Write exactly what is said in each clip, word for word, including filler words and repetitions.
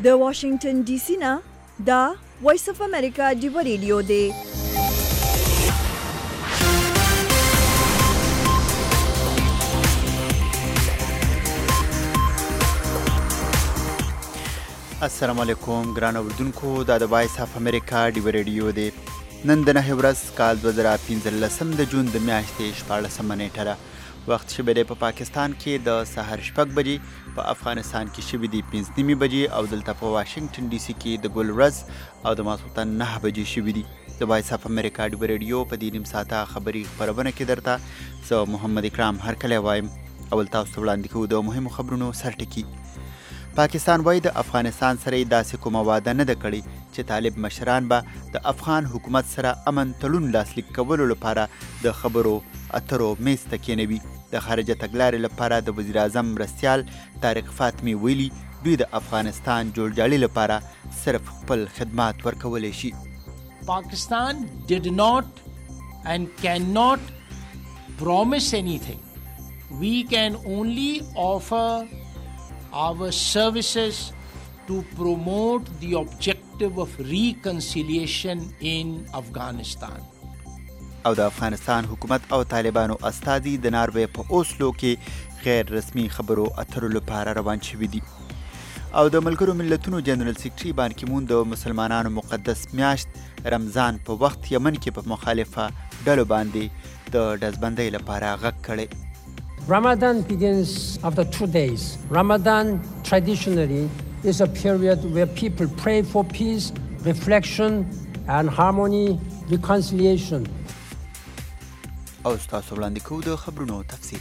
د واشنگټن ډي سي نه دا وایس اف امریکا ډیو ریډیو دی. السلام علیکم ګران اوردونکو، دا د وایس اف امریکا ډیو ریډیو دی. نن د نهه ورځ کال دوه زره پنځلسم د جون د میاشتې شپاړسمه نیټه ده. وخت شوی دی په پاکستان کې د سهار شپږ بجې، په افغانستان کې شوي دي پنځه نیمې بجې او دلته په واشنګټن ډي سي کې د ګل ورځ او د ماسخوتن نهه بجې شوي دي. د وایس اف امریکا ډیو ریډیو په دې نیم ساعته خبري خپرونه کې درته زه محمد اکرام هرکلی وایم. اول تاسو ته وړاندې کوو د مهمو خبرونو سرټکي. پاکستان وایي د افغانستان سره یې داسې کومه واده نه ده کړې چې طالب مشران به د افغان حکومت سره امن تړون لاسلیک کولو لپاره د خبرو اترو میز ته کېنوي. د خارجه تګلارې لپاره د وزیر اعظم مرستیال طارق فاطمي ویلي دوی د افغانستان جوړجاړي لپاره صرف خپل خدمات ورکولی شي. Pakistan did not and cannot promise anything. We can only offer our services to promote the objective of reconciliation in Afghanistan. او د افغانستان حکومت او طالبانو استازي د ناروې په اوسلو کې غیر رسمي خبرو اترو لپاره روان شوي دي. او د ملګرو ملتونو جنرال سیکرټري بان کی مون د مسلمانانو مقدس میاشت رمضان په وخت یمن کې په مخالفه ډلو باندې د ډزبندۍ لپاره غږ کړی. Ramadan begins after two days. Ramadan traditionally is a period where people pray for peace, reflection, and harmony, reconciliation. او ستاسو وړاندې کوو د خبرونو تفصیل.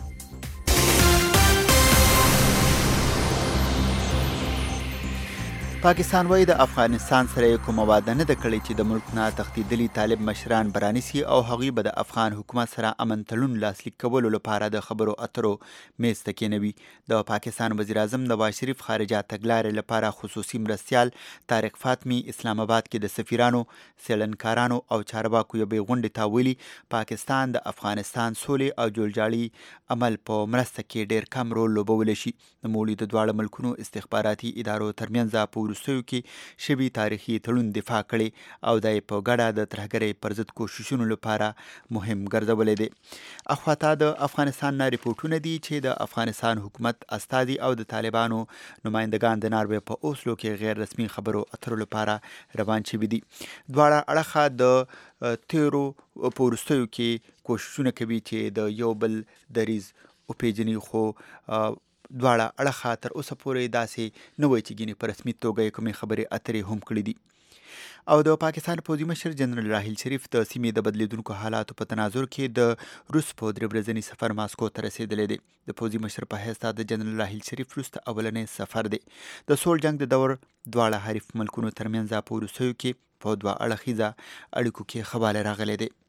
پاکستان وایي د افغانستان سره یې کومه واده نه ده کړې چې د ملک نه تښتېدلي طالب مشران به رانیسي او هغوی به د افغان حکومت سره امن تړون لاسلیک کولو لپاره د خبرو اترو میز ته کېنوي. د پاکستان وزیر اعظم نواز شریف خارجه تګلارې لپاره خصوصي مرستیال طارق فاطمي اسلام آباد کې د سفیرانو، څېړنکارانو او چارواکو یوې غونډې ته ویلي پاکستان د افغانستان سولې او جوړجاړي عمل په مرسته کې ډېر کم رول لوبولی شي. نوموړي د دواړو ملکونو استخباراتي ادارو ترمنځ په وروستیو کې شوي تاریخي تړون دفاع کړی او دا یې په ګډه د ترهګرۍ پر ضد کوششونو لپاره مهم ګرځولی دی. اخواته د افغانستان نه ریپورټونه دي چې د افغانستان حکومت استازي او د طالبانو نمایندګان د ناروې په اوسلو کې غیر رسمي خبرو اترو لپاره روان شوي دي. دواړه اړخه د تیرو په وروستیو کې کوششونه کوي چې د یو بل دریځ وپېژني، خو دواړه اړخه تر اوسه پورې داسې نه وایي چې ګینې په رسمي توګه یې کومې خبرې اترې هم کړي دي. او د پاکستان پوځي مشر جنرال راحیل شریف د سیمې د بدلیدونکو حالاتو په تناظر کې د روس په درې ورځني سفر ماسکو ته رسېدلی دی. د پوځي مشر په حیث د جنرال راحیل شریف وروسته اولنی سفر دی. د سول جنګ د دور دواړه حریف ملکونو ترمنځ په وروستیو کې په دوه اړخیزه اړیکو کې خواله راغلی دی.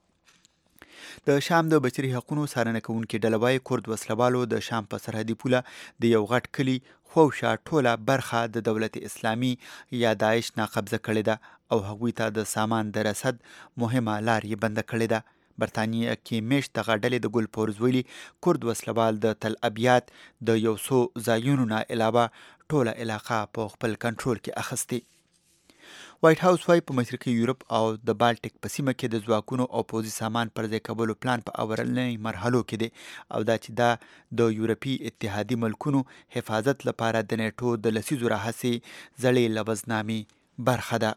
د شام د بشري حقونو څارنه کوونکې ډله وایي کورد وسلوالو د شام په سرحدي پوله د یو غټ کلي خووشا ټوله برخه د دولت اسلامي یا داعش ناقبضه کړې ده او هغوی ته د سامان د رسد مهمه لار یې بنده کړې ده. برطانیه کې میشت دغه ډلې د ګل پورز ویلي کورد وسلوال د تل ابیات د یو څو ځایونو نه علاوه ټوله علاقه په خپل کنټرول کې اخیستې. وایټ هاوس وایي په مشرقي یورپ او د بالټیک په سیمه کې د ځواکونو او پوځي سامان پر ځای کولو پلان په اولنۍ مرحلو کې دی او دا چې دا د یورپي اتحادي ملکونو حفاظت لپاره د نیټو د لسیزو راهیسې زړې لوزنامې برخه ده.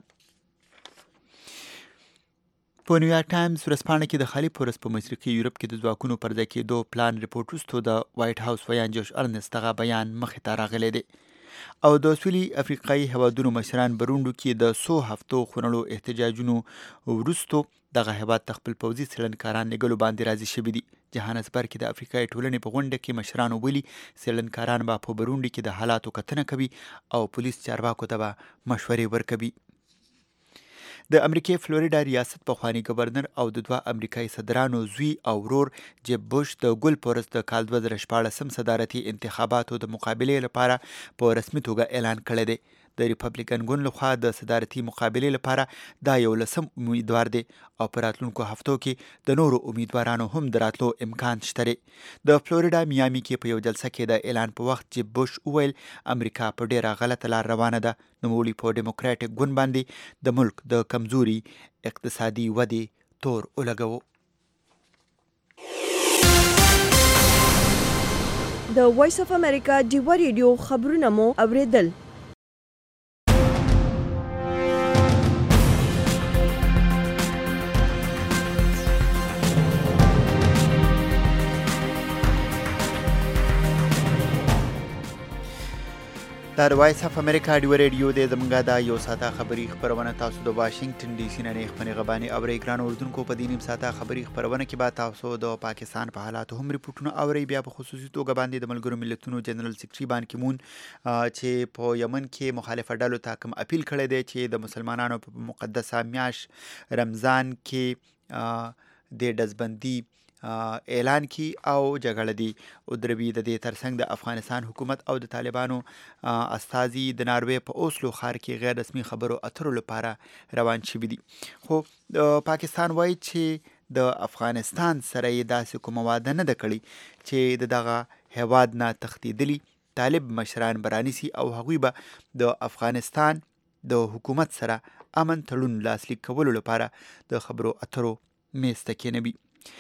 په نیویارک ټایمز ورځپاڼه کې د خالي پورس په مشرقي یورپ کې د ځواکونو پر ځای کېدو پلان ریپورټ وروسته د وایټ هاوس ویان جوش ارنست دغه بیان مخې ته راغلی دی. او د سویلي افریقایي هیوادونو مشران بروندو کې د څو هفتو خونړو احتجاجونو وروستو دغه هیواد ته خپل پوځي څېړنکاران لیږلو باندې راضي شوي دي. جهانسبرګ کې د افریقایي ټولنې په غونډه کې مشرانو ویلي څېړنکاران به په بروندي کې د حالاتو کتنه کوي او پولیس چارواکو ته به مشورې ورکوي. د امریکې فلوریډا ریاست پخوانی گورنر او د دوه امریکایي صدرانو زوی او ورور جیب بوش د ګل پورس د کال دوه زره شپاړسم صدارتي انتخاباتو د مقابلې لپاره په رسمي توګه اعلان کړی دی. د ریپبلیکن ګوند لخوا د صدارتي مقابلې لپاره دا یو لسم امیدوار دی او په راتلونکو هفتو کې د نورو امیدوارانو هم د راتلو امکان شته. د فلوریډا میامي کې په یو جلسه کې د اعلان په وخت چې بوش وویل امریکا په ډیره غلطه لار روانه ده، نوموړي په ډیموکراټیک ګوند باندې د ملک د کمزوري اقتصادي ودې تور ولګوه. د وایس اف امریکا ډیوا ریډیو خبرونه مو اوریدل. دا د وایس اف امریکا ډیوا ریډیو دی. زمونږ دا یو ساعته خبري خپرونه تاسو د واشنگټن ډي سي نه نیغ غبانې اورئ. ګران اردوونکو په دې نیم ساعته خبري خپرونه کې به تاسو د پاکستان په حالاتو هم ریپورټونه اورئ. بیا په خصوصي توګه باندې د ملګرو ملتونو جنرال سیکرټري بان کی مون چې په یمن کې مخالفه ډلو ته کوم اپیل کړی دی چې د مسلمانانو په مقدسه میاشت رمضان کې د ډزبندي اعلان کی او جګړه دی او دروي. د دې ترڅنګ د افغانستان حکومت او د طالبانو استازي د ناروې په اوسلو ښار کې غیر رسمي خبرو اترو لپاره روان شوي دي. خو پاکستان وایي چې د افغانستان سره یې داسې کومه وعده نه ده کړې چې د دغه هیواد نه تښتېدلي طالب مشران به رانیسي او هغوی به د افغانستان د حکومت سره امن تړون لاسلیک کولو لپاره د خبرو اترو میز ته کېنوي.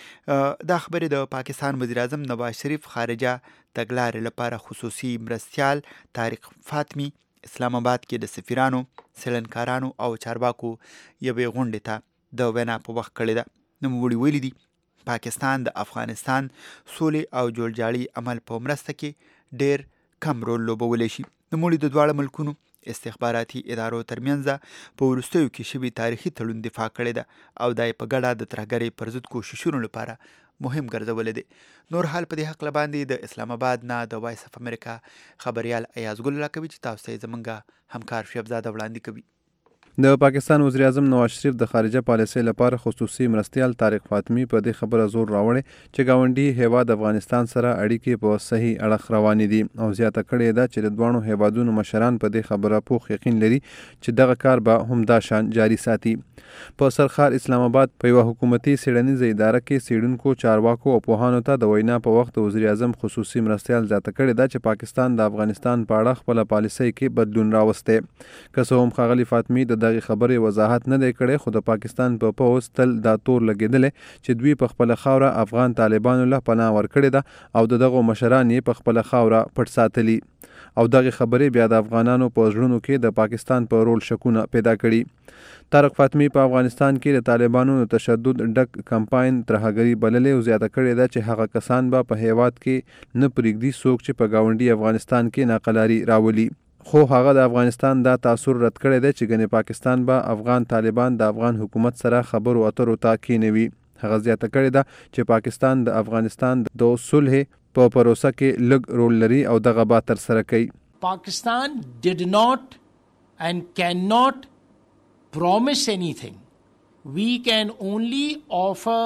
دا خبرې د پاکستان وزیر اعظم نواز شریف خارجه تګلارې لپاره خصوصي مرستیال طارق فاطمی اسلام آباد کې د سفیرانو، څېړنکارانو او چارواکو یوې غونډې ته د وینا په وخت کړې ده. نوموړي ویلي دي پاکستان د افغانستان سولې او جوړجاړي عمل په مرسته کې ډېر کم رول لوبولی شي. نوموړي د دواړه ملکونو استخباراتي ادارو ترمنځ په وروستیو کې شوي تاریخي تړون دفاع کړی ده او دا یې په ګډه د ترهګرۍ پر ضد کوششونو لپاره مهم ګرځولی دی. نور حال په دې هکله باندې د اسلام آباد نه د وایس اف امریکا خبریال ایاز ګل الله کوي چې تاسو ته زمونږ همکار شعیب زاده وړاندې کوي. د پاکستان وزیر اعظم نواز شریف د خارجه پالیسۍ لپاره خصوصي مرستیال طارق فاطمی په دې خبره زور راوړی چې ګاونډي هیواد افغانستان سره اړیکې په صحیح اړخ روانې دي او زیاته کړې ده چې د دواړو هیوادونو مشران په دې خبره پوخ یقین لري چې دغه کار به همدا شان جاري ساتي. په سرخار اسلام آباد په یوه حکومتي څېړنیزه اداره کې څېړونکو، چارواکو او پوهانو ته د وینا په وخت وزیر اعظم خصوصي مرستیال زیاته کړې ده چې پاکستان د افغانستان په اړه خپله پالیسۍ کې بدلون راوستی. که څه هم ښاغلي فاطمي د دغې خبرې وضاحت نه دی کړی، خو د پاکستان په پوځ تل دا تور لګېدلی چې دوی په خپله خاوره افغان طالبانو له پناه ورکړې ده او د دغو مشران یې په خپله خاوره پټ ساتلي او دغې خبرې بیا د افغانانو په زړونو کې د پاکستان په رول شکونه پیدا کړي. طارق فاطمی په افغانستان کې د طالبانو د تشدد ډک کمپاین ترهګري بللې او زیاته کړې ده چې هغه کسان به په هیواد کې نه پرېږدي څوک چې په ګاونډي افغانستان کې ناقلاري راولي. خو هغه د افغانستان دا تاثر رد کړی دی چې ګنې پاکستان به افغان طالبان د افغان حکومت سره خبرو اترو ته کېنوي. هغه زیاته کړې ده چې پاکستان د افغانستان د صلح په پروسه کې لږ رول لري او دغه به ترسره کوي. Pakistan did not and cannot promise anything. We can only offer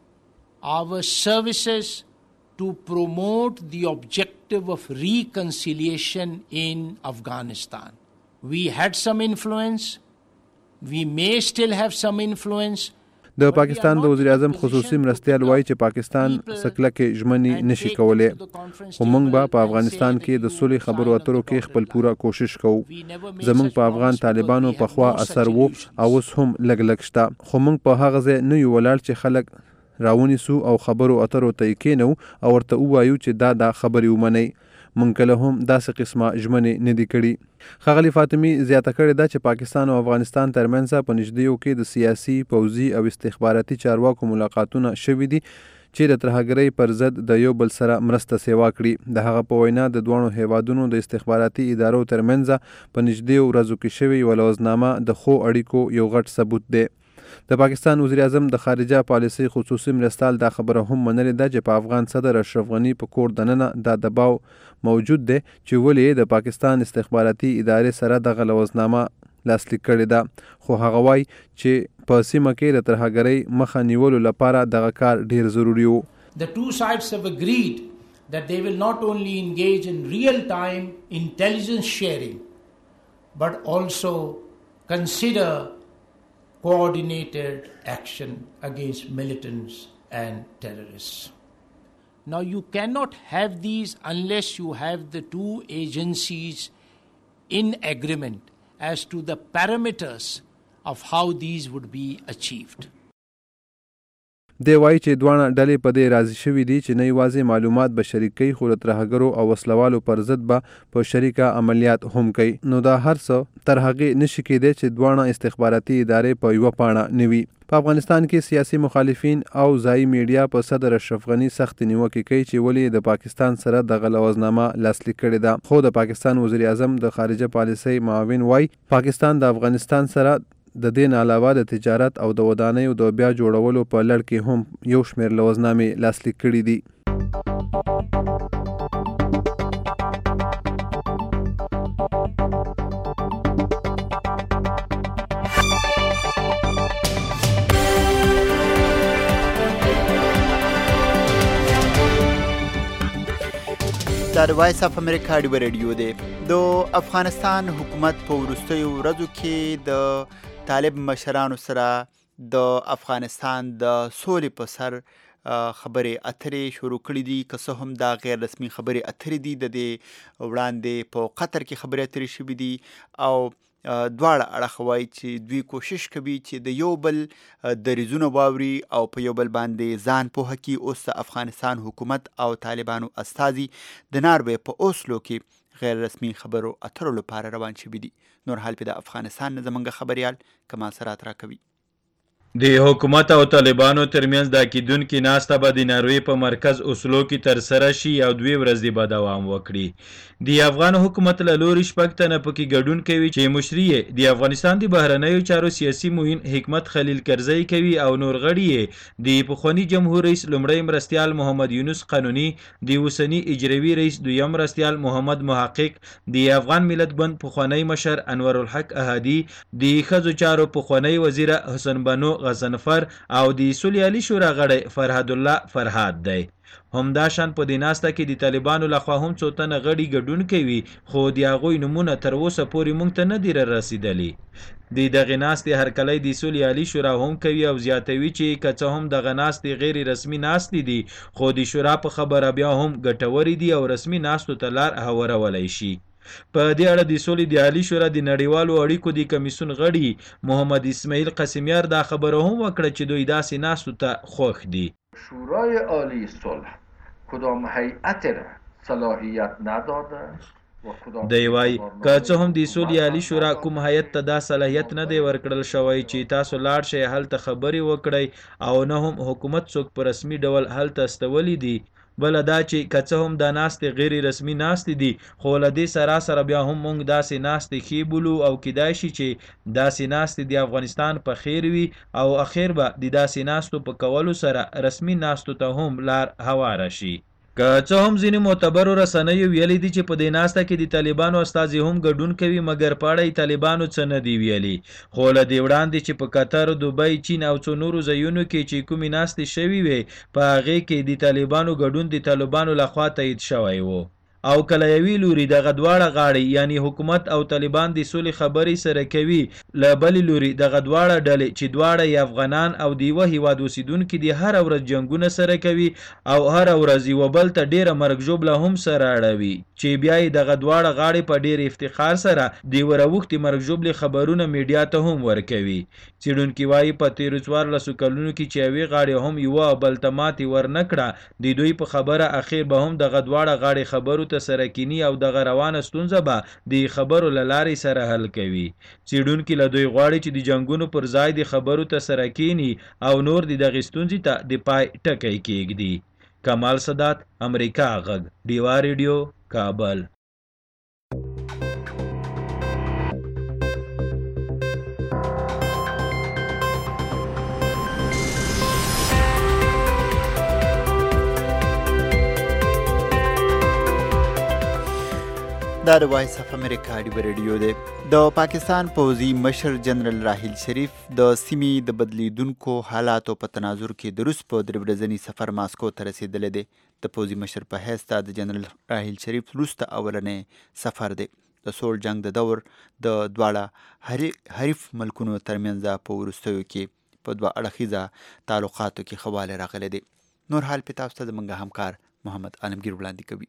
our services to promote the objective of reconciliation in Afghanistan. We had some influence. We may still have some influence. د پاکستان د وزیر اعظم خصوصي مرستیال وایي چې پاکستان سکلکې ژمنې نشي کولی، خو موږ به په افغانستان کې د صلح خبرو اترو کې خپل پوره کوشش کوو. زموږ په افغان طالبانو پخوا اثر و او اوس هم لږ لږ شته، خو موږ په هغه ځای نه یو ولاړ چې خلک راونیسو او خبرو اترو ته یې کېنو او ورته ووایو چې دا دا خبرې ومنئ. موږ کله هم داسې قسمه ژمنې نه دي کړي. ښاغلي فاطمي زیاته کړې ده چې پاکستان او افغانستان ترمنځ په نږدېیو کې د سیاسي، پوځي او استخباراتي چارواکو ملاقاتونه شوي دي چې د ترهګرۍ پر ضد د یو بل سره مرسته سیوا کړي. د هغه په وینا د دواړو هیوادونو د استخباراتي ادارو ترمنځ په نږدېیو ورځو کې شوې یوه لوزنامه د ښو اړیکو یو غټ ثبوت دی. د پاکستان وزیر اعظم د خارجه پالیسۍ خصوصي مرستیال دا خبره هم منلې ده چې په افغان صدر اشرف غني په کور دننه دا دباو موجود دی چې ولې د پاکستان استخباراتي ادارې سره دغه لوزنامه لاسلیک کړې ده. خو هغه وایي چې په سیمه کې د ترهګرۍ مخه نیولو لپاره دغه کار ډیر ضروري و. The two sides have agreed that they will not only engage in real-time intelligence sharing but also consider coordinated action against militants and terrorists. Now, you cannot have these unless you have the two agencies in agreement as to the parameters of how these would be achieved. دی وایي چې دواړه ډلې په دې راضي شوي دي چې نه یوازې معلومات به شریک کوي خو د ترهګرو او وسلوالو پر ضد به په شریکه عملیات هم کوي. نو دا هر څه تر هغې نشي کېدی چې دواړه استخباراتي ادارې په یوه پاڼه نه وي. په افغانستان کې سیاسي مخالفین او ځایي میډیا په صدر اشرف غني سخت نیوکې کوي چې ولې د پاکستان سره دغه لوظنامه لاسلیک کړې ده. خو د پاکستان وزیر اعظم د خارجه پالیسۍ معاون وایي پاکستان د افغانستان سره د دې نه علاوه د تجارت او د ودانیو د بیا جوړولو په لړ کې هم یو شمېر لوظنامې لاسلیک کړي دي. دا د وایس اف امریکا ډیو ریډیو دی. د افغانستان حکومت په وروستیو ورځو کې د طالب مشرانو سره د افغانستان د سولې په سر خبرې اترې شروع کړي دي، که څه هم دا غیر رسمي خبرې اترې دي. د دې وړاندې په قطر کې خبرې اترې شوي دي او دواړه اړخ وایي چې دوی کوشش کوي چې د یو بل دریځونه واوري او په یو بل باندې ځان پوهه کړي. اوس د افغانستان حکومت او طالبانو استازي د ناروې په اوسلو کې غیر رسمي خبرو اترو لپاره روان شوي دي. نور حال په د افغانستان نه زموږ خبریال کمال سرات راکوي. د حکومت او طالبانو ترمنځ د کېدونکې ناسته به د ناروې په مرکز اوسلو کې ترسره شي او دوی ورځې به دوام وکړي. د افغان حکومت له لوري شپږ تنه پکې ګډون کوي چې مشري یې د افغانستان د بهرنیو چارو سیاسي معین حکمت خلیل کرزی کوي او نور غړي یې د پخواني جمهور رئیس لومړی مرستیال محمد یونس قانوني، د اوسني اجروي رئیس دویم مرستیال محمد محقق، د افغان ملت ګوند پخوانی مشر انور الحق احادي، د ښځو چارو پخوانی وزیر حسن بانو غضنفر او د سولیالي شورا غړی فرهاد الله فرهاد دی. همدا شان په دې ناسته کې د طالبانو لخوا هم څو تنه غړي ګډون کوي خو د هغوی نومونه تر اوسه پورې موږ ته نه دي رسیدلي. د دغې ناستې هرکلی د سولیالي شورا هم کوي او زیاتوي چې که څه هم دغه ناستې غیر رسمي ناستې دي خو د شورا په خبره بیا هم ګټورې دي او رسمي ناستو ته لار هوارولی شي. په دې اړه د سولې د عالي شورا د نړیوالو اړیکو د کمیسیون غړي محمد اسماعیل قاسمیار دا خبره هم وکړه چې دوی داسې ناستو ته خوښ دي. شورای عالی صلح کدام هیئت را صلاحیت نداده دی وای که څه هم د سولې عالي شورا کوم هیئت ته دا صلاحیت نه دی ورکړل شوی چې تاسو لاړ شئ هلته خبرې وکړئ او نه هم حکومت څوک په رسمي ډول هلته استولی دي. بله دا چې که څه هم دا ناستې غیر رسمي ناستې دي خو له دې سره سره بیا هم موږ داسې ناستې ښې بولو او کیدای شي چې داسې ناستې د افغانستان په خیر وي او اخر به د داسې ناستو په کولو سره رسمي ناستو ته هم لار هواره شي. که څه هم ځینې معتبرو رسنیو ویلي دي چې په دې ناسته کې د طالبانو استازي هم ګډون کوي مګر په اړه یې طالبانو څه نه دي ویلي. خو له دې وړاندې چې په قطر، دوبۍ، چین او څو نورو ځایونو کې چې کومې ناستې شوي وې په هغې کې د طالبانو ګډون د طالبانو لخوا تایید شوی و. او کله یوې لوري دغه دواړه غاړې یعنی حکومت او طالبان د سولې خبرې سره کوي، له بلې لوري دغه دواړه ډلې چې دواړه یې افغانان او د یوه هیواد اوسیدونکي دي هره ورځ جنګونه سره کوي او هره ورځ یوه بل ته ډیره مرګ ژوبله هم سره اړوي چې بیا یې دغه دواړه غاړې په ډیر افتخار سره د یوه راوښتې مرګ ژوبلې خبرونه میډیا ته هم ورکوي. څېړونکي وایي په تېرو څوارلسو کلونو کې چې یوې غاړې هم یوه بل ته ماتې ورنکړه د دوی په خبره اخر به هم دغه دواړه غاړې خبرو سره کینی او دغه روانه ستونزه به د خبرو له لارې سره حل کوي. څېړونکي له دوی غواړي چې د جنګونو پر ځای د خبرو ته سره کینی او نور د دغې ستونزې ته د پای ټکی کېږدي. کمال سادات، امریکا غږ، ډیوا ریډیو، کابل. دا د وایس اف امریکا ډیو ریډیو دی. د پاکستان پوځي مشر جنرال راحیل شریف د سیمې د بدلیدونکو حالاتو په تناظر کې د روس په درې ورځني سفر ماسکو ته رسېدلی دی. د پوځي مشر په حیث د جنرال راحیل شریف روس ته اولنی سفر دی. د سوړ جنگ د دور د دواړه حریف ملکونو ترمنځ په وروستیو کې په دوه اړخیزه تعلقاتو کې ښه والی راغلی دی. نور حال پې تاسو ته زموږ همکار محمد عالمګیر وړاندې کوي.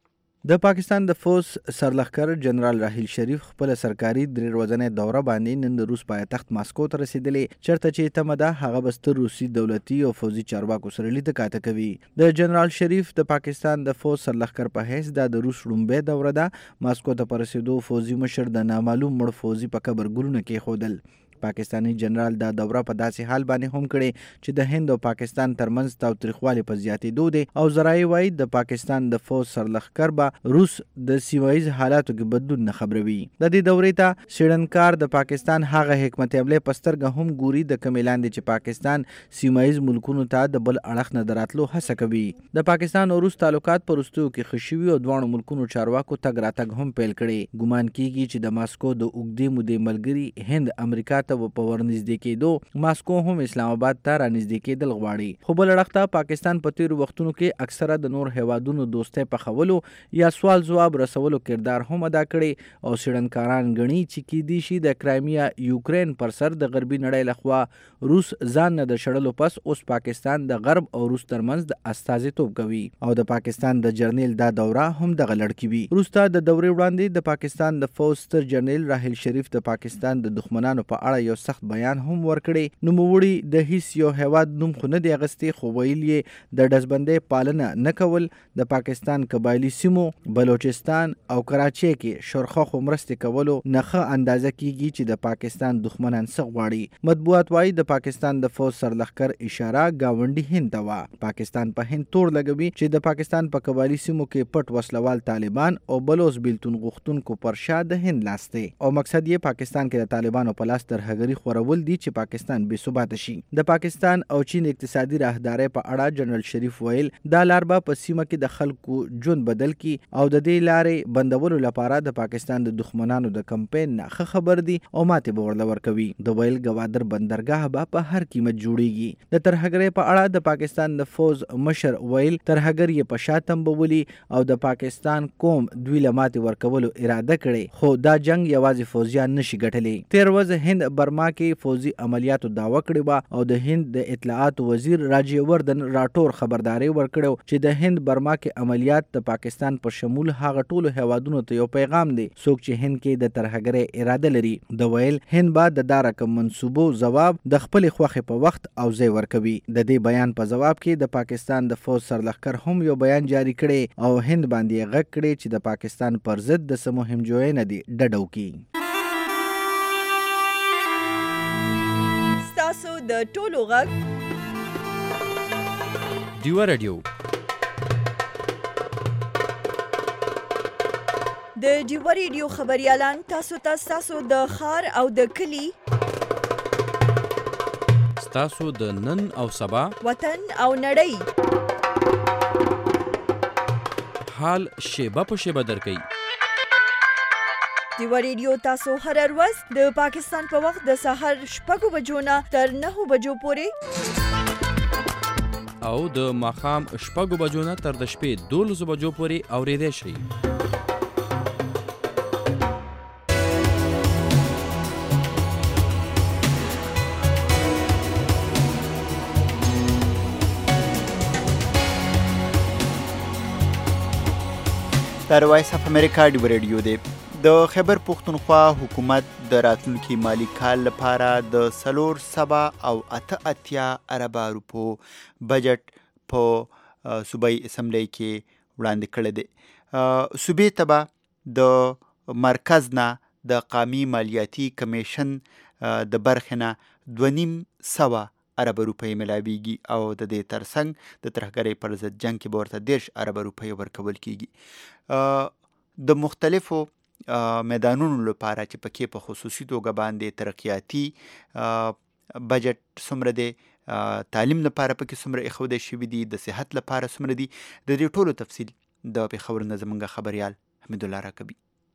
د پاکستان د فوز سرلښکر جنرال راحیل شریف خپل سرکاري درې ورځنۍ دوره باندې نن د روس پایتخت ماسکو ته رسیدلی، چېرته چې تمه ده هغه به ستر روسي دولتي او فوزي چارواکو سره لیدکاته کوي. د جنرال شریف د پاکستان د فوز سرلښکر په حیث دا د روس لومړۍ دوره ده. ماسکو ته په رسېدو فوزي مشر د نامعلوم مړ فوزي په قبر ګلونه کېښودل. پاکستانی جنرال دا دوره په داسې حال باندې هم کړې چې د هند او پاکستان ترمنځ تاوتریخوالی په زیاتېدو دی او ذرایع وایي د پاکستان د فوز سرلښکر به روس د سیمه ییز حالاتو کې بدلون نه خبروي. د دې دورې ته څېړنکار د پاکستان هغه حکمت عملې په سترګه هم ګوري د کومې لاندې چې پاکستان سیمه ییز ملکونو ته د بل اړخ نه د راتلو هڅه کوي. د پاکستان او روس تعلقات په وروستیو کې ښه شوي او دواړو ملکونو چارواکو تګ راتګ هم پیل کړی. ګمان کیږي چې د ماسکو د اوږدې مودې ملګري هند امریکا ته په ورنږدې کېدو ماسکو هم اسلام آباد ته رانږدې کېدل غواړي. خو بل اړخ ته پاکستان په تیرو وختونو کې اکثره د نور هیوادونو دوستۍ پخولو یا سوال ځواب رسولو کردار هم ادا کړی او څېړنکاران ګڼي چې کیدای شي د کرایمیا یوکرین پر سر د غربي نړۍ لخوا روس ځان نه د شړلو پس اوس پاکستان د غرب او روس ترمنځ د استازیتوب کوي او د پاکستان د جرنیل دا دوره هم دغه لړ وي. وروسته د دورې وړاندې د پاکستان د فوز ستر جرنیل راحیل شریف د پاکستان د دښمنانو په اړه یو سخت بیان هم ورکړی. نوموړي د هیڅ یو هیواد نوم خو نه دی اغستی، خو ویل یې د ډزبندۍ پالنه نه کول، د پاکستان قبایلي سیمو بلوچستان او کراچۍ کې شورخواخو مرستې کولو نه ښه اندازه کیږي چې د پاکستان دښمنان څه غواړي. مطبوعات وایي د پاکستان د فوز سرلښکر اشاره ګاونډي هند ته وه. پاکستان په هند تور لګوي چې د پاکستان په قبایلي سیمو کې پټ وسلوال طالبان او بلوچ بیلتون غوښتونکو پر شا د هند لاس دی او مقصد یې پاکستان کې د طالبانو په لاس ترهګري خورول دي چې پاکستان بې ثباته شي. د پاکستان او چین اقتصادي راهدارۍ په اړه جنرال شریف ویل دا لار به په سیمه کې د خلکو ژوند بدل کی او د دې لارې بندولو لپاره د پاکستان د دښمنانو د کمپاین نه ښه خبر دي او ماتې به ورله ورکوي. د ویل ګوادر بندرګاه به په هر قیمت جوړیږي. د ترهګرۍ په اړه د پاکستان د فوز مشر ویل ترهګر یې په شا تمبولي او د پاکستان قوم دوی له ماتې ورکولو اراده کړې، خو دا جنگ یوازې فوزیان نشي ګټلی. تیر ورځ هند برما کې فوزي عملیاتو دعوه کړې وه او د هند د اطلاعاتو وزیر راجی وردن راټور خبرداري ورکړو چې د هند برما کې عملیات د پاکستان په شمول هغه ټولو هیوادونو ته یو پیغام دی څوک چې هند کې د ترهګرۍ اراده لري. د ویل هند به د دا رقم منصوبو ځواب د خپلې خوښې په وخت او ځای ورکوي. د دې بیان په ځواب کې د پاکستان د فوز سرلښکر هم یو بیان جاری کړی او هند باندې غږ کړی چې د پاکستان پر ضد د څه مهم جوړې نه دي ډډه وکړي. تاسو د ټولو غږ ډیوه رادیو د ډیوه رادیو خبريالان تاسو ته تاسو د خار او د کلی تاسو د نن او سبا وطن او نړۍ حال شیبه په شیبه درکې. ډیوه رادیو تاسو هر ورځ د پاکستان په وخت د سهار شپږو بجو نه تر نهو بجو پورې او د ماښام شپږو بجو نه تر د شپې دولسو بجو پورې اورېدای شئ. دا وایس اف امریکا ډیوه رادیو دی. د خیبر پښتونخوا حکومت د راتلونکي مالی کال لپاره د څلور سوه او اته اتیا اربه روپو بجټ په صوبایي اسمبلی کې وړاندې کړی دی. صوبې ته به د مرکز نه د قومي مالیاتي کمیشن د برخې نه دوه نیم سوه اربه روپۍ ملاویږي او د دې ترڅنګ د ترهګرۍ پر ضد جنګ کې به ورته دېرش اربه روپۍ ورکول کیږي. د مختلفو میدانونو لپاره چې پکې په خصوصي توګه باندې ترقیاتي بجټ څومره دی، تعلیم لپاره پکې څومره ایښودل شوي دي، د صحت لپاره څومره دي، د دې ټولو تفصیل د پېښور نه زموږ خبریال حمید الله راکوي.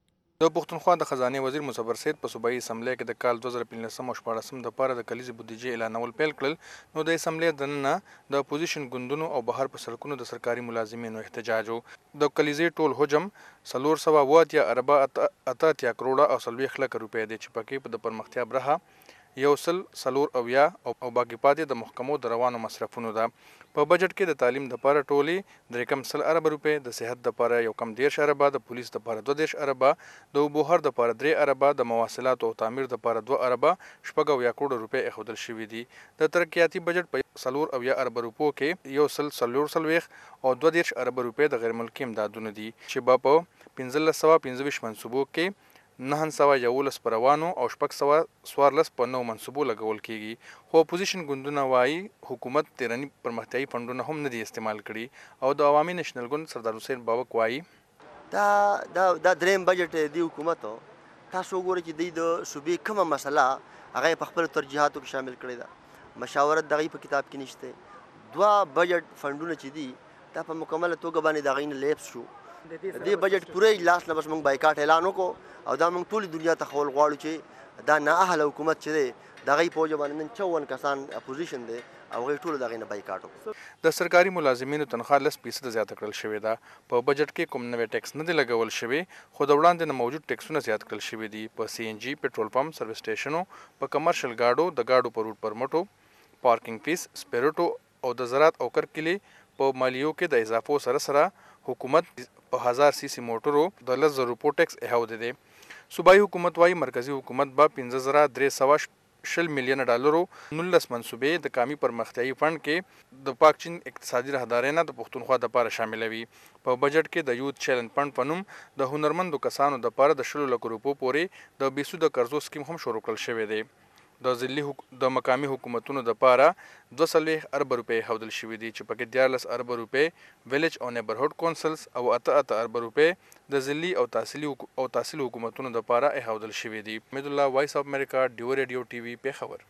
د پښتونخوا د خزانه وزیر مصور سید په صوبایي اسمبلی کې د کال دوه زره پنځلس او شپاړس د پاره د کلیزې بودیجې اعلانول پیل کړل. نو د اسمبلی دننه د اپوزیشن ګوندونو او بهر په سړکونو د سرکاري ملازمینو احتجاج و. د کلیزې ټول حجم څلور سوه اووه اتیا اربه اته اتیا کروړه او څلوېښت لکه روپۍ دی چې پکې په د پرمختیا برخه یو سل څلور اویا او باقي پاتې د محکمو د روانو مصرفونو ده. په بجټ کې د تعلیم دپاره ټولې درې کم سل اربه روپۍ، د صحت دپاره یو کم دېرش اربه، د پولیس دپاره دوه دېرش اربه، د اوبو هر دپاره درې اربه، د مواصلاتو او تعمیر دپاره دوه اربه شپږ اویا کروړه روپۍ ایښودل شوي دي. د ترقیاتي بجټ په څلور اویا اربه روپو کې یو سل څلور څلوېښت او دوه دېرش اربه روپۍ د غیر ملکي امدادونه دي چې به په پنځلس سوه پنځه ویشت منصوبو کې نهه سوه یولس په روانو او شپږ سوه څوارلس په نوو منصوبو لګول کیږي. خو اپوزیشن ګوندونه وایي حکومت تیرني پرمختیایي فنډونه هم نه دي استعمال کړي. او د عوامي نېشنل ګوند سردار حسین بابک وایي دا دا دا دریم بجټ دی حکومت تاسو وګورئ چې دوی د صوبې کومه مسله هغه په خپلو ترجیحاتو کې شامل کړې ده. مشاورت د هغې په کتاب کې نشته. دوه بجټ فنډونه چې دي دا په مکمله توګه باندې د هغې نه لیپس شو. دې بجټ پوره لاس نه بس موږ بایکاټ اعلان وکړو او دا موږ ټولې دنیا ته ښول غواړو چې دا نااهله حکومت چې دی د هغې په وجه باندې نن چون کسان اپوزیشن دی او هغوی ټولو د هغې نه بایکاټ وکړو. د سرکاري ملازمینو تنخوا لس فیصده زیاته کړل شوې ده. په بجټ کې کوم نوی ټیکس نه دی لګول شوی، خو د وړاندې نه موجود ټیکسونه زیات کړل شوي دي. په سی ان جي، پټرول پمپ، سروس سټیشنو، په کمرشل ګاډو، د ګاډو په روټ پرمټو، پارکینګ فیس، سپیرټو او د زراعت او کرکلې په مالیو کې د اضافو سره سره حکومت په هزار سی سی موټرو د لس زره روپو ټیکس ایښودی دی. صوبایي حکومت وایي مرکزي حکومت به پنځه زره درې سوه شل میلیونه ډالرو نولس منصوبې د قامي پرمختیایي فنډ کې د پاک چین اقتصادي راهدارۍ نه د پښتونخوا دپاره شاملوي. په بجټ کې د یوت چیلنج فنډ په نوم د هنرمندو کسانو دپاره د شلو لکو روپو پورې د بېسوده قرضو سکیم هم شروع کړل شوی دی. د ځلي د مقامي حکومتونو دپاره دوه څلوېښت اربه روپۍ ایښودل شوي دي چې پکې دیارلس اربه روپۍ ویلیج او نیبرهوډ کونسلز او اته اته اربه روپۍ د ځلي او تحصیلي او تحصیل حکومتونو دپاره ایښودل شوي دي. امید الله، وایس اف امریکا، ډیو ریډیو ټي وي، پیښور.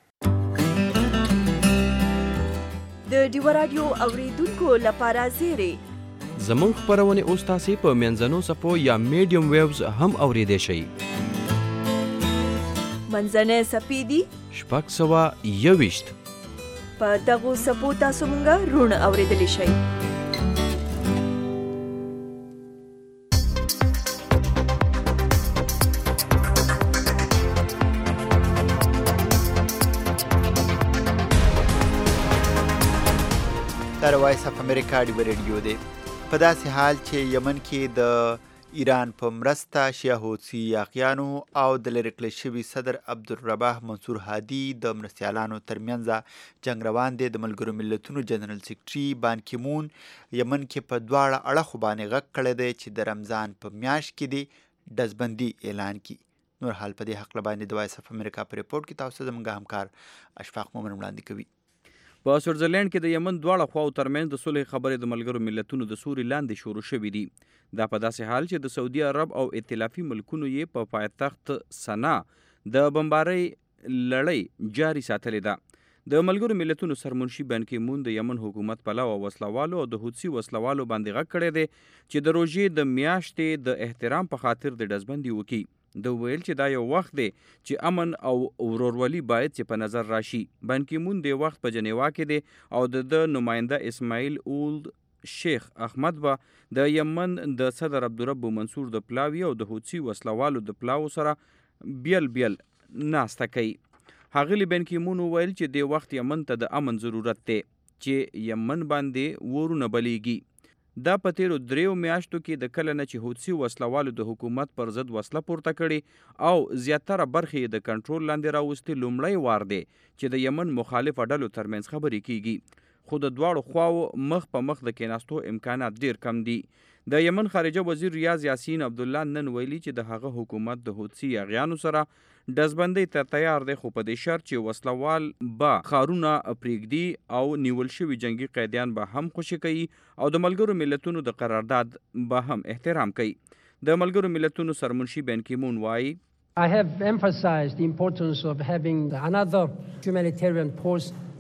د ډیو رادیو اوریدونکو لپاره زیری زموږ خپرونې اوس تاسې په منځنو څپو یا میډیم ویوز هم اوریدی شئ. منځنۍ څپې دي شپږ سوه یوویشت. په دغو څپو تاسو مونږ روڼ اورېدلی شئ. دا وایس اف امریکا ډیو ریډیو دی. په داسې حال چې یمن کې د ایران په مرسته شیعه حوثي یاغیانو او د لرې کړل شوي صدر عبدالرباح منصور هادي د مرستیالانو ترمنځ جنګ روان دی. د ملګرو ملتونو جنرال سیکرټري بان کی مون یمن کې په دواړه اړخو باندې غږ کړی دی چې د رمضان په میاشت کې دې ډزبندي اعلان کړي. نور حال په دې هکله باندې د وایس اف امریکا په ریپورټ کې تاسو زموږ همکار اشفاق مومن وړاندې کوي. په سویټزرلینډ کې د یمن دواړه خواو ترمنځ د صلح خبرې د ملګرو ملتونو د سوري لاندې شروع شوې دي. دا په داسې حال چې د سعودي عرب او ائتلافي ملکونو یې په پایتخت سنا د بمبارۍ لړۍ جاري ساتلې ده. د ملګرو ملتونو سرمنشي بان کی مون د یمن حکومت پلو او وسلوالو او د حوثي وسلوالو باندې غږ کړی دی چې د روژې د میاشتې د احترام په خاطر د ډزبندي وکړي. د ویل چې دا یو وخت دی چې امن او ورورولي باید چې په نظر راشي. بان کی مون د وخت په جنیوا کې دی او د نماینده اسماعیل اولد شیخ احمد به د یمن د صدر عبدالرب منصور د پلاوي او د حوثي وسلوالو د پلاو سره بیل بیل ناسته کوي. ښاغلي بان کی مون وویل چې د وخت یمن ته د امن ضرورت دی چې یمن باندې ورونه بلیږي. دا په تیرو دریو میاشتو کې د کله نه چې حوثي وسلوالو د حکومت پر ضد وسله پورته کړي او زیاتره برخې د کنټرول لاندې راوستي لومړی وار دی چې د یمن مخالفه ډلو ترمنځ خبرې کیږي. خو د دواړو خواو مخ په مخ د کېناستو امکانات ډیر کم دي. د یمن خارجه وزیر ریاض یاسین عبدالله نن ویلي چې د هغه حکومت د حوثي یاغیانو سره ډزبندۍ ته تیار دی، خو په دې شرط چې وسلوال به ښارونه پرېږدي او نیول شوي جنگي قیدیان به هم خوشي کوي او د ملګرو ملتونو د قرارداد به هم احترام کوي. د ملګرو ملتونو سرمنشي بان کی مون وایي I have emphasized the importance of having another humanitarian post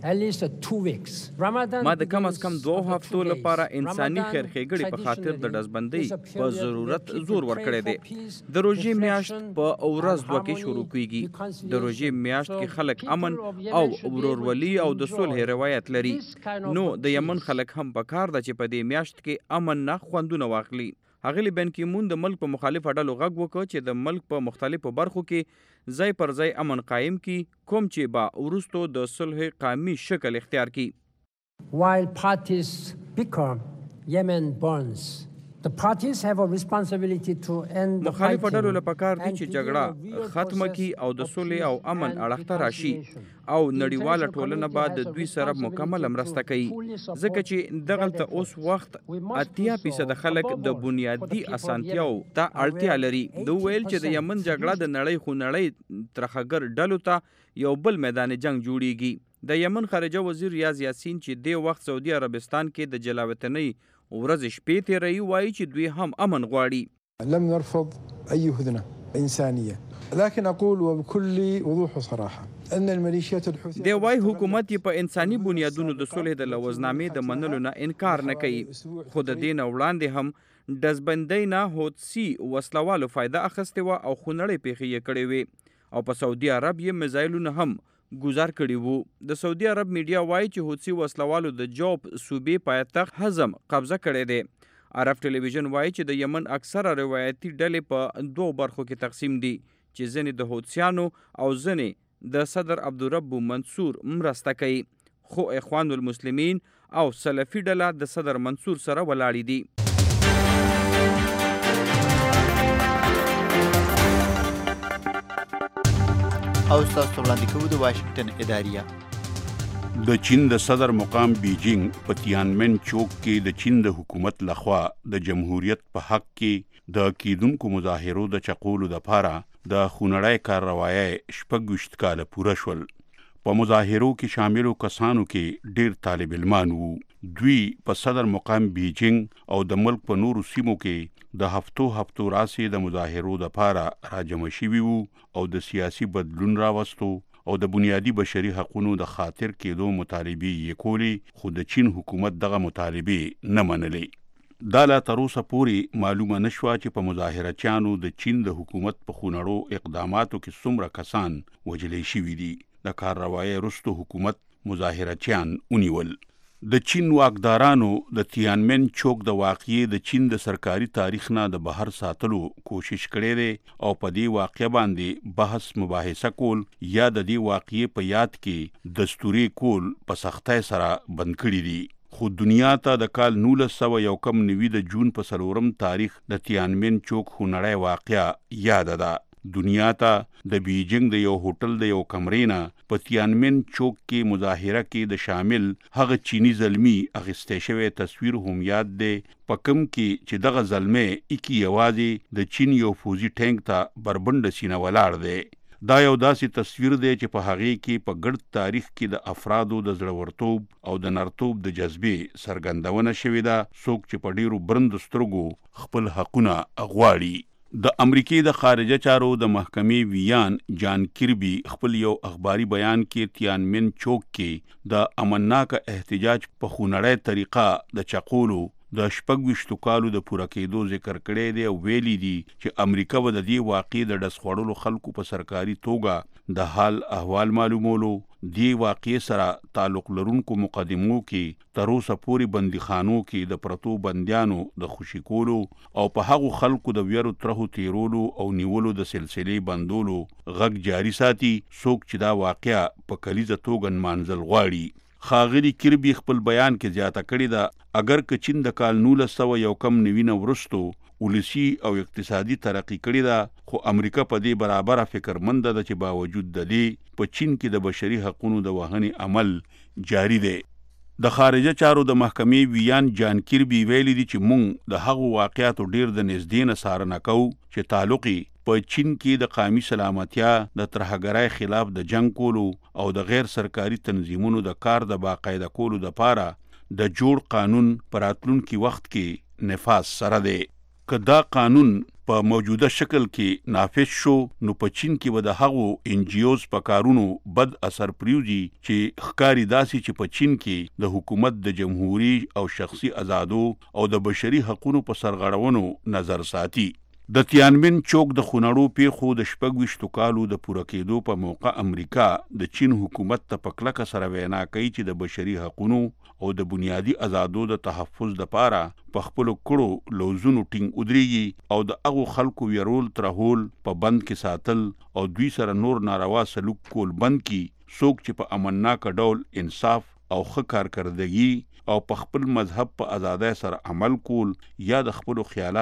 at least two weeks. Ramadan ما د کم از کم دوه هفتو لپاره انساني خیر ښېګړې په خاطر د ډزبندۍ په ضرورت زور ورکړی دی. د روژې میاشت په ورځ دوه کې شروع کیږي. د روژې میاشت کې خلک امن او ورورولي او د صلح روایت لري. نو د یمن خلک هم پکار ده چې په دې میاشت کې امن نه خوندونه واخلي. اغلی بن کی مون د ملک په مخالفه ډلو غږ وکړ چې د ملک په مختلفو برخو کې ځای پر ځای امن قائم کی کوم چې با ورستو د صلح قائمي شکل اختیار کی. While parties bicker, Yemen burns. The parties have a responsibility to end the fighting. مخالفه ډلو لپاره کار دی چې جګړه ختمه کی او د صلح او امن اړخته راشي او نړیواله ټولنه به د دوی سره مکمل مرسته کوي ځکه چې دغلته اوس وخت اتیا فیصد خلک د بنیادی اسانتیاو ته اړتیا لري. د ویل چې د یمن جګړه د نړۍ خو نړۍ ترخګر ډلو ته یو بل میدان جنگ جوړیږي. د یمن خارجه وزیر ریاض یاسین چې د وخت سعودي عربستان کې د جلاوطنۍ ورځ شپې تیري وایي چې دوی هم امن غواړي. لم نرفض اي هدنه انسانيه لكن اقول وبكل وضوح وصراحه ان الميليشيات الحوثيه د وای حکومت په انساني بنیادونو د صلح د لوزنامې د منلو نه انکار نه کوي. خود دین وړاندې هم دزبندۍ نه هوتسي وسلوالو فائدہ اخیسته و او خونړې پیښې کړې وي او په سعودي عرب یې میزایلونه هم گزار کړي وو. د سعودي عرب میډیا وایي چې هوتسي وسلوالو د جوب صوبې پایتخت حزم قبضه کړی دی. عرب ټلویزیون وایي چې د یمن اکثره روایتي ډلې په دوه برخو کې تقسیم دي چې ځینې د هوتسیانو او ځینې د صدر عبدالرب منصور مرسته کوي. خو اخوان المسلمین او سلفي ډله د صدر منصور سره ولاړې دي. او تاسو وړاندې کوو د واشنگټن اداریه. د چین د صدر مقام بیجینګ په تیانمن چوک کې د چین د حکومت لخوا د جمهوریت په حق کې د کیدونکو مظاهرو د چقولو لپاره د خونړی کارروایي شپږ ویشت کاله پوره شول. په مظاهرو کې شاملو کسانو کې ډیر طالب علمان وو. دوی په صدر مقام بیجینګ او د ملک په نورو سیمو کې د هفتو هفتو راسې د مظاهرو لپاره راجمع شوي وو او د سیاسي بدلون راوستو او د بنیادی بشري حقوقو د خاطر کېدو مطالبې یې کولې، خو د چین حکومت دغه مطالبې نه منلې. دا لا تر اوسه پورې معلومه نشوه چې په مظاهرچیانو د چین د حکومت په خونړو اقداماتو کې څومره کسان وژلې شوي دي. د کارروایي وروسته حکومت مظاهرچیان ونیول. د چین واکدارانو د تیانمن چوک د واقعې د چین د سرکاري تاریخ نه د بهر ساتلو کوشش کړی دی او په دې واقعې باندې بحث مباحثه کول یا د دې واقعې په یاد کې دستوري کول په سختۍ سره بند کړي دي. خو دنیا ته د کال نولس سوه یو کم نوي د جون په څلورم تاریخ د تیانمن چوک خونړی واقعه یاد ده. دنیا ته د بیجینګ د یو هوټل د یو کمرې نه په تیانمن چوک کې مظاهره کې د شامل هغه چینی زلمی اخیستی شوی تصویر هم یاد دی، په کوم کې چې دغه زلمی ایکي یوازې د چین یو فوزي ټینک ته بربنډه سینه ولاړ دی. دا یو داسې تصویر دی چې په هغې کې په ګرد تاریخ کې د افرادو د زړورتوب او د نرتوب د جذبې څرګندونه شوې ده. څوک چې په ډیرو برندو سترګو خپل حقونه غواړي. د امریکې د خارجه چارو د محکمې ویان جان کیربي خپل یو اخباري بیان کې تیانمن چوک کې د امنناک احتجاج په خونړی طریقه د چقولو د شپږ ویشتو کالو د پوره کېدو ذکر کړی دی او ویلي دي چې امریکا به د دې واقعې د ډز خوړلو خلکو په سرکاري توګه د حال احوال معلومولو، دې واقعې سره تعلق لرونکو مقدمو کې تر اوسه پورې بندیخانو کې د پرتو بندیانو د خوشي کولو او په هغو خلکو د ویرو ترهو تیرولو او نیولو د سلسلې بندولو غږ جاري ساتي، څوک چې دا واقعه په کلیزه توګه نمانځل غواړي. ښاغلي کیربي خپل بیان کې زیاته کړې ده اگر که چین د کال نولس سوه یو کم نوي نه وروستو ولسي او اقتصادي ترقي کړې ده، خو امریکا په دې برابره فکرمنده ده چې باوجود د دې په چین کې د بشري حقوقو د وهنې عمل جاري دی. د خارجه چارو د محکمې ویان جان کیربي ویلي دي چې موږ د هغو واقعاتو ډیر د نږدې نه څارنه کوو چې تعلق په چین کې د قومي سلامتیا د ترهګرۍ خلاف د جنگ کولو او د غیر سرکاري تنظیمونو د کار د باقاعده کولو لپاره د جوړ قانون په راتلونکي وخت کې نفاذ سره دی. که دا قانون په موجوده شکل کې نافذ شو نو په چین کې به د هغو ان جی اوز په کارونو بد اثر پریوزي چې ښکاری داسې چې په چین کې د حکومت د جمهوریت او شخصي آزادو او د بشري حقوقو په سرغړونو نظر ساتي. د تیانمن چوک د خونړو پیښو د شپږ ویشتو کالو د پوره کېدو په موقع امریکا د چین حکومت ته په کلکه سره وینا کوي چې د بشري حقوقو او د بنیادي آزادو د تحفظ لپاره په خپلو کړو لوزونو ټینګ ودرېږي او د هغو خلکو ویرول ترهول په بند کې ساتل او دوی سره نور ناروا سلوک کول بند کړي څوک چې په امنناکه ډول انصاف او ښه کارکردګي او په خپل مذهب په ازادۍ سره عمل کول یا د خپلو خیالات